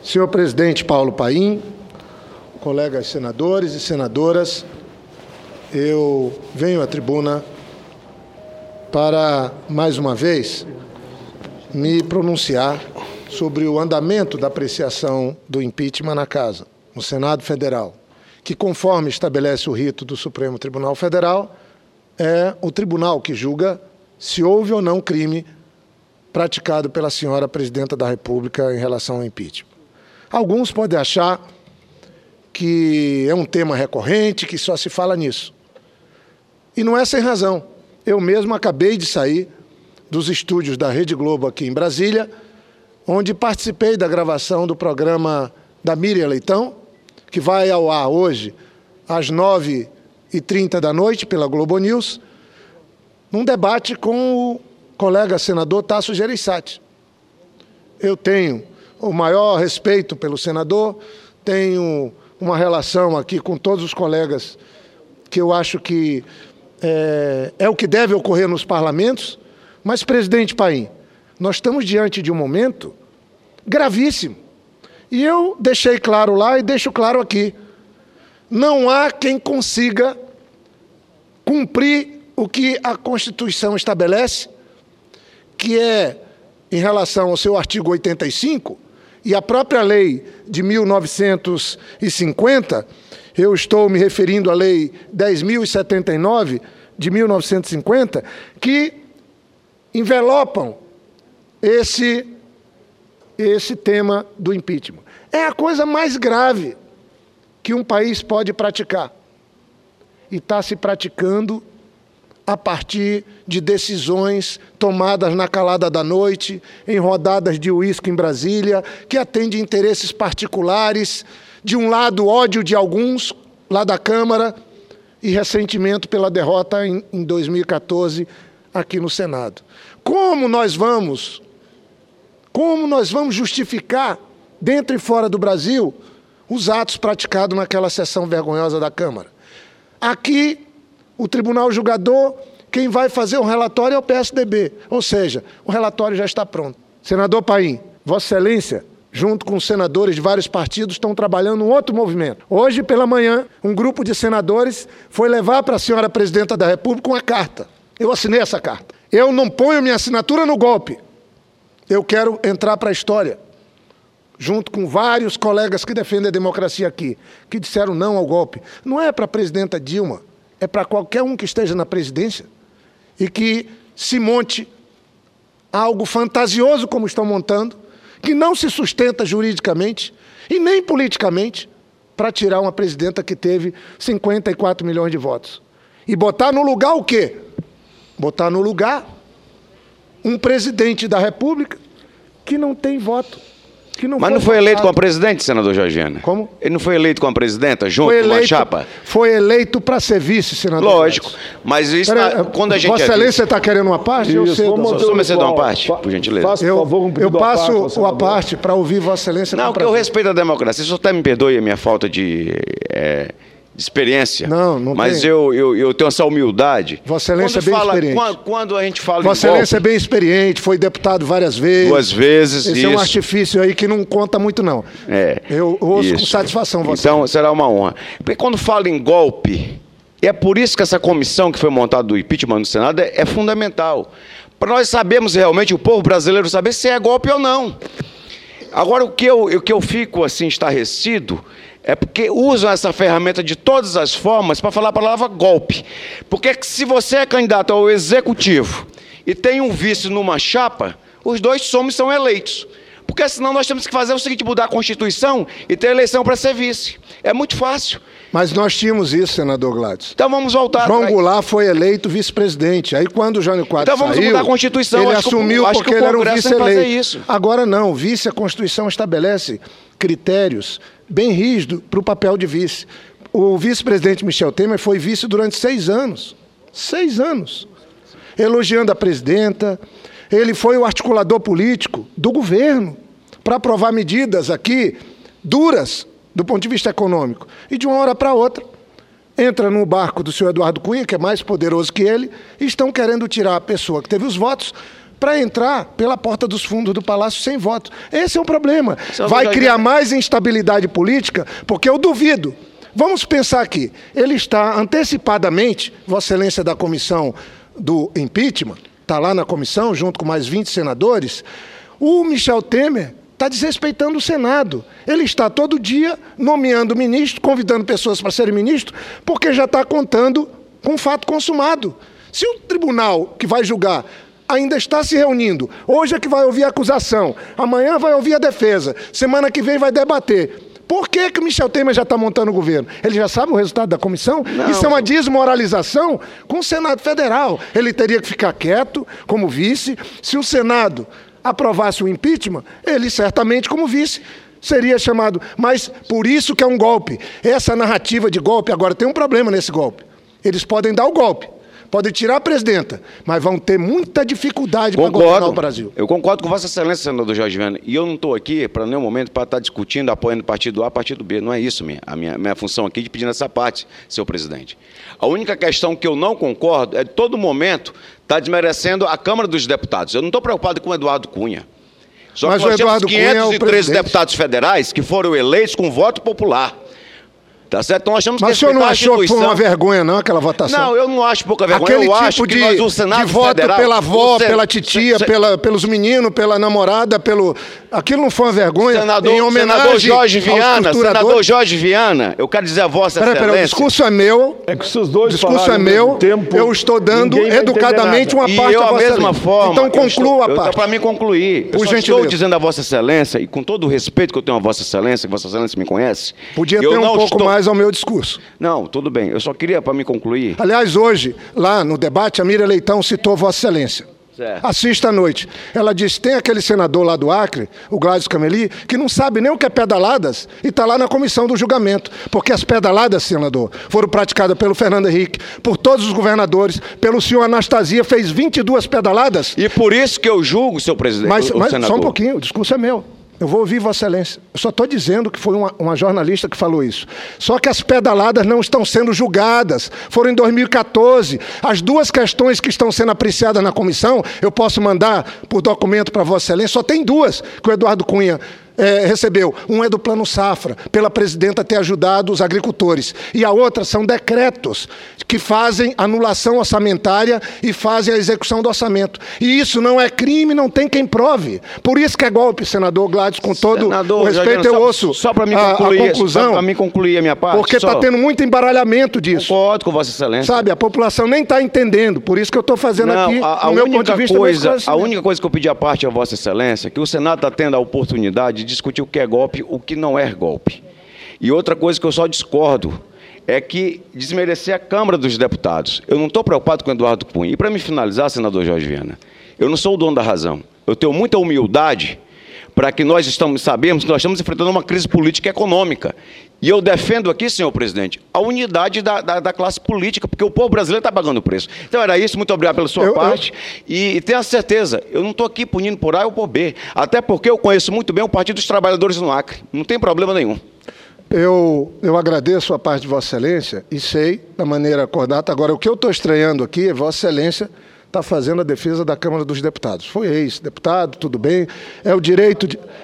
Senhor presidente Paulo Paim, colegas senadores e senadoras, eu venho à tribuna para, mais uma vez, me pronunciar sobre o andamento da apreciação do impeachment na Casa, no Senado Federal, que, conforme estabelece o rito do Supremo Tribunal Federal, é o tribunal que julga se houve ou não crime praticado pela senhora presidenta da República em relação ao impeachment. Alguns podem achar que é um tema recorrente, que só se fala nisso. E não é sem razão. Eu mesmo acabei de sair dos estúdios da Rede Globo aqui em Brasília, onde participei da gravação do programa da Miriam Leitão, que vai ao ar hoje às 9h30 da noite pela Globo News, num debate com o colega senador Tasso Gereissati. Eu tenho o maior respeito pelo senador, tenho uma relação aqui com todos os colegas que eu acho que é o que deve ocorrer nos parlamentos, mas, presidente Paim, nós estamos diante de um momento gravíssimo. E eu deixei claro lá e deixo claro aqui. Não há quem consiga cumprir o que a Constituição estabelece, que é, em relação ao seu artigo 85, e a própria lei de 1950, eu estou me referindo à lei 10.079 de 1950, que envelopam esse tema do impeachment. É a coisa mais grave que um país pode praticar. E está se praticando a partir de decisões tomadas na calada da noite, em rodadas de uísque em Brasília, que atendem interesses particulares, de um lado ódio de alguns, lá da Câmara, e ressentimento pela derrota em 2014 aqui no Senado. Como nós vamos justificar, dentro e fora do Brasil, os atos praticados naquela sessão vergonhosa da Câmara? Aqui, o Tribunal Julgador, quem vai fazer o relatório é o PSDB. Ou seja, o relatório já está pronto. Senador Paim, Vossa Excelência, junto com os senadores de vários partidos, estão trabalhando um outro movimento. Hoje, pela manhã, um grupo de senadores foi levar para a senhora presidenta da República uma carta. Eu assinei essa carta. Eu não ponho minha assinatura no golpe. Eu quero entrar para a história, junto com vários colegas que defendem a democracia aqui, que disseram não ao golpe. Não é para a presidenta Dilma, é para qualquer um que esteja na presidência e que se monte algo fantasioso como estão montando, que não se sustenta juridicamente e nem politicamente, para tirar uma presidenta que teve 54 milhões de votos. E botar no lugar o quê? Botar no lugar um presidente da República que não tem voto. Mas não foi eleito com a presidente, senador Georgina? Como? Ele não foi eleito com a presidenta, junto com a chapa? Foi eleito para ser vice, senador. Lógico, mas isso, quando a gente... Vossa Excelência está querendo uma parte? Eu cedo. Só me ceder uma parte, por gentileza. Eu passo a parte para ouvir Vossa Excelência. Não, porque eu respeito a democracia. Só até me perdoe a minha falta de experiência. Não mas tem. eu tenho essa humildade. Vossa Excelência é bem experiente. Quando a gente fala Vossa Excelência é bem experiente, foi deputado várias vezes. 2 vezes, Esse é um artifício aí que não conta muito, não. Eu ouço com satisfação, Vossa Excelência. Então, será uma honra. Porque quando fala em golpe, é por isso que essa comissão que foi montada do impeachment no Senado é fundamental. Para nós sabermos realmente, o povo brasileiro saber se é golpe ou não. Agora, o que eu fico assim estarrecido é porque usam essa ferramenta de todas as formas para falar a palavra golpe. Porque se você é candidato ao executivo e tem um vice numa chapa, os dois são eleitos. Porque senão nós temos que fazer o seguinte, mudar a Constituição e ter eleição para ser vice. É muito fácil. Mas nós tínhamos isso, senador Gladys. Então vamos voltar. João Goulart foi eleito vice-presidente. Aí quando o Jânio Quadros saiu... Então vamos mudar a Constituição. Ele assumiu porque ele era um vice-eleito. Isso. Agora não, vice, a Constituição estabelece critérios bem rígidos para o papel de vice. O vice-presidente Michel Temer foi vice durante 6 anos. 6 anos. Elogiando a presidenta. Ele foi o articulador político do governo para aprovar medidas aqui duras do ponto de vista econômico. E de uma hora para outra, entra no barco do senhor Eduardo Cunha, que é mais poderoso que ele, e estão querendo tirar a pessoa que teve os votos para entrar pela porta dos fundos do Palácio sem voto. Esse é o problema. Vai criar mais instabilidade política, porque eu duvido. Vamos pensar aqui. Ele está antecipadamente, Vossa Excelência da comissão do impeachment, está lá na comissão, junto com mais 20 senadores, o Michel Temer está desrespeitando o Senado. Ele está todo dia nomeando ministro, convidando pessoas para serem ministro, porque já está contando com o fato consumado. Se o tribunal que vai julgar ainda está se reunindo, hoje é que vai ouvir a acusação, amanhã vai ouvir a defesa, semana que vem vai debater. Por que o Michel Temer já está montando o governo? Ele já sabe o resultado da comissão? Não. Isso é uma desmoralização com o Senado Federal. Ele teria que ficar quieto como vice. Se o Senado aprovasse o impeachment, ele certamente, como vice, seria chamado. Mas por isso que é um golpe. Essa narrativa de golpe, agora tem um problema nesse golpe. Eles podem dar o golpe, podem tirar a presidenta, mas vão ter muita dificuldade para governar o Brasil. Eu concordo com Vossa Excelência, senador Jorge Viana, e eu não estou aqui, para nenhum momento, para estar discutindo, apoiando partido A, partido B. Não é isso a minha função aqui de pedir nessa parte, senhor presidente. A única questão que eu não concordo é, de todo momento, estar desmerecendo a Câmara dos Deputados. Eu não estou preocupado com o Eduardo Cunha. Só que nós temos 513 deputados federais que foram eleitos com voto popular. Tá certo? Então nós temos que respeitar a Constituição. Mas o senhor não achou que foi uma vergonha, não, aquela votação? Não, eu não acho pouca vergonha. Aquele eu tipo acho que nós, o Senado de voto Federal, pela avó, pela titia, pelos meninos, pela namorada, aquilo não foi uma vergonha? Em homenagem senador Jorge Viana, eu quero dizer a Vossa Excelência... Peraí, o discurso é meu. É que se os dois discurso é meu, tempo, eu estou dando educadamente uma parte a Vossa Excelência. Forma, então conclua a parte. Para mim concluir, eu estou dizendo a Vossa Excelência, e com todo o respeito que eu tenho a Vossa Excelência, que Vossa Excelência me conhece... Podia ter um pouco mais ao meu discurso. Não, tudo bem. Eu só queria, para me concluir... Aliás, hoje, lá no debate, a Miriam Leitão citou Vossa Excelência. Certo. Assista à noite. Ela disse, tem aquele senador lá do Acre, o Gladys Cameli, que não sabe nem o que é pedaladas e está lá na comissão do julgamento. Porque as pedaladas, senador, foram praticadas pelo Fernando Henrique, por todos os governadores, pelo senhor Anastasia, fez 22 pedaladas. E por isso que eu julgo, senhor presidente, mas só um pouquinho, o discurso é meu. Eu vou ouvir Vossa Excelência. Eu só estou dizendo que foi uma jornalista que falou isso. Só que as pedaladas não estão sendo julgadas. Foram em 2014. As duas questões que estão sendo apreciadas na comissão, eu posso mandar por documento para Vossa Excelência, só tem duas que o Eduardo Cunha recebeu. Um é do Plano Safra, pela presidenta ter ajudado os agricultores. E a outra são decretos que fazem anulação orçamentária e fazem a execução do orçamento. E isso não é crime, não tem quem prove. Por isso que é golpe, senador Gladys, com todo o respeito, eu ouço só para a conclusão. Para mim concluir a minha parte. Porque está tendo muito embaralhamento disso. Concordo com Vossa Excelência. Sabe, a população nem está entendendo. Por isso que eu estou fazendo aqui, no meu ponto de vista... A única coisa que eu pedi à parte a Vossa Excelência é que o Senado está tendo a oportunidade de discutir o que é golpe, o que não é golpe. E outra coisa que eu só discordo é que desmerecer a Câmara dos Deputados. Eu não estou preocupado com o Eduardo Cunha. E para me finalizar, senador Jorge Viana, eu não sou o dono da razão. Eu tenho muita humildade para que nós sabemos que nós estamos enfrentando uma crise política e econômica. E eu defendo aqui, senhor presidente, a unidade da classe política, porque o povo brasileiro está pagando o preço. Então era isso, muito obrigado pela sua parte. E tenha certeza, eu não estou aqui punindo por A ou por B, até porque eu conheço muito bem o Partido dos Trabalhadores no Acre. Não tem problema nenhum. Eu agradeço a parte de Vossa Excelência e sei da maneira acordada. Agora, o que eu estou estranhando aqui é Vossa Excelência está fazendo a defesa da Câmara dos Deputados. Foi ex-deputado, tudo bem, é o direito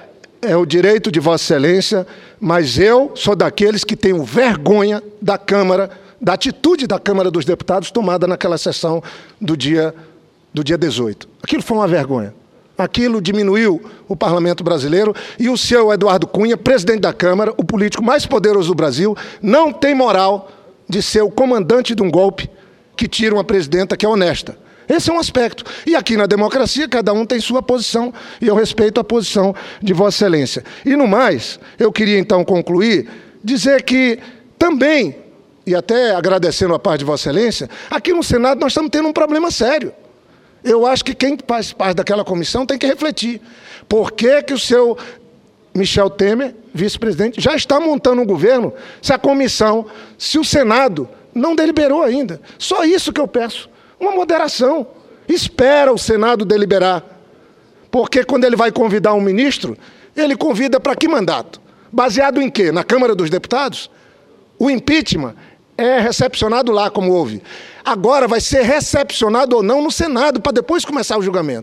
de Vossa Excelência, mas eu sou daqueles que tenho vergonha da Câmara, da atitude da Câmara dos Deputados tomada naquela sessão do dia 18. Aquilo foi uma vergonha. Aquilo diminuiu o parlamento brasileiro e o seu Eduardo Cunha, presidente da Câmara, o político mais poderoso do Brasil, não tem moral de ser o comandante de um golpe que tira uma presidenta que é honesta. Esse é um aspecto. E aqui na democracia, cada um tem sua posição, e eu respeito a posição de Vossa Excelência. E no mais, eu queria então concluir, dizer que também, e até agradecendo a parte de Vossa Excelência, aqui no Senado nós estamos tendo um problema sério. Eu acho que quem faz parte daquela comissão tem que refletir. Por que o seu Michel Temer, vice-presidente, já está montando um governo se o Senado não deliberou ainda? Só isso que eu peço. Uma moderação. Espera o Senado deliberar. Porque quando ele vai convidar um ministro, ele convida para que mandato? Baseado em quê? Na Câmara dos Deputados? O impeachment é recepcionado lá, como houve. Agora vai ser recepcionado ou não no Senado, para depois começar o julgamento.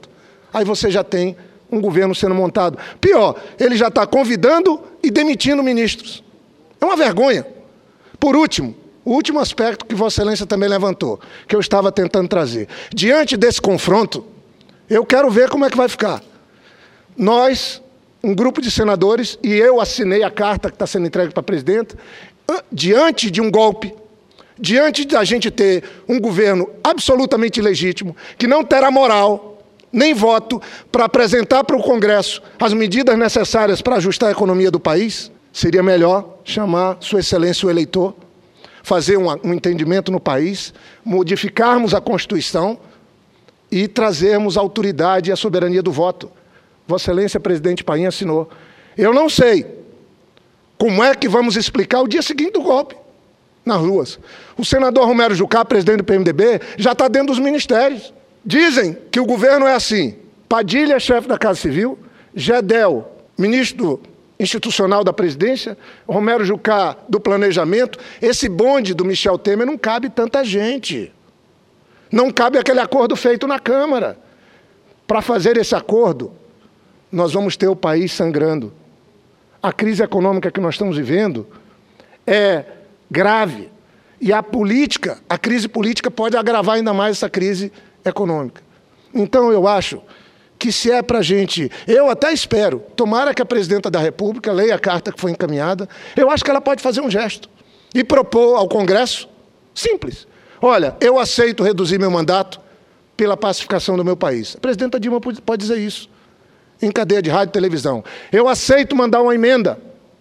Aí você já tem um governo sendo montado. Pior, ele já está convidando e demitindo ministros. É uma vergonha. Por último, o último aspecto que Vossa Excelência também levantou, que eu estava tentando trazer. Diante desse confronto, eu quero ver como é que vai ficar. Nós, um grupo de senadores, e eu assinei a carta que está sendo entregue para a presidenta, diante de um golpe, diante da gente ter um governo absolutamente ilegítimo, que não terá moral, nem voto, para apresentar para o Congresso as medidas necessárias para ajustar a economia do país, seria melhor chamar Sua Excelência o eleitor, fazer um entendimento no país, modificarmos a Constituição e trazermos a autoridade e a soberania do voto. Vossa Excelência, presidente Paim, assinou. Eu não sei como é que vamos explicar o dia seguinte do golpe nas ruas. O senador Romero Jucá, presidente do PMDB, já está dentro dos ministérios. Dizem que o governo é assim: Padilha, chefe da Casa Civil, Gedel, ministro institucional da presidência, Romero Jucá, do planejamento. Esse bonde do Michel Temer não cabe tanta gente. Não cabe aquele acordo feito na Câmara. Para fazer esse acordo, nós vamos ter o país sangrando. A crise econômica que nós estamos vivendo é grave. E a crise política pode agravar ainda mais essa crise econômica. Então, eu acho que se é para a gente... Eu até espero, tomara que a presidenta da República leia a carta que foi encaminhada, eu acho que ela pode fazer um gesto e propor ao Congresso, simples. Olha, eu aceito reduzir meu mandato pela pacificação do meu país. A presidenta Dilma pode dizer isso em cadeia de rádio e televisão. Eu aceito mandar uma emenda.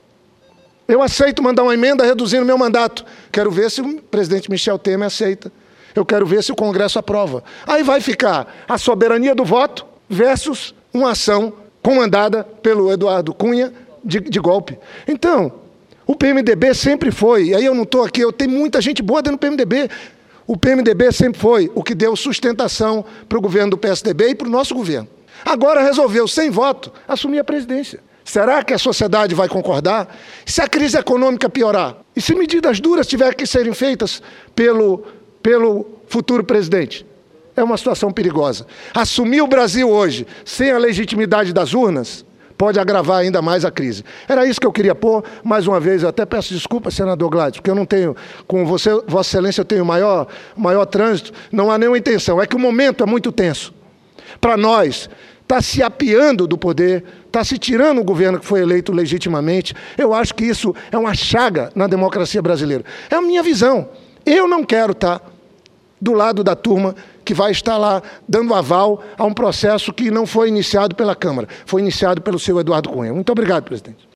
Eu aceito mandar uma emenda reduzindo meu mandato. Quero ver se o presidente Michel Temer aceita. Eu quero ver se o Congresso aprova. Aí vai ficar a soberania do voto versus uma ação comandada pelo Eduardo Cunha de golpe. Então, o PMDB sempre foi, e aí eu não estou aqui, eu tenho muita gente boa dentro do PMDB. O PMDB sempre foi o que deu sustentação para o governo do PSDB e para o nosso governo. Agora resolveu, sem voto, assumir a presidência. Será que a sociedade vai concordar? Se a crise econômica piorar? E se medidas duras tiverem que serem feitas pelo futuro presidente? É uma situação perigosa. Assumir o Brasil hoje, sem a legitimidade das urnas, pode agravar ainda mais a crise. Era isso que eu queria pôr. Mais uma vez, eu até peço desculpa, senador Gladys, porque eu não tenho, com você, Vossa Excelência, eu tenho maior trânsito. Não há nenhuma intenção. É que o momento é muito tenso. Para nós, está se apiando do poder, está se tirando o governo que foi eleito legitimamente. Eu acho que isso é uma chaga na democracia brasileira. É a minha visão. Eu não quero estar do lado da turma que vai estar lá dando aval a um processo que não foi iniciado pela Câmara, foi iniciado pelo seu Eduardo Cunha. Muito obrigado, presidente.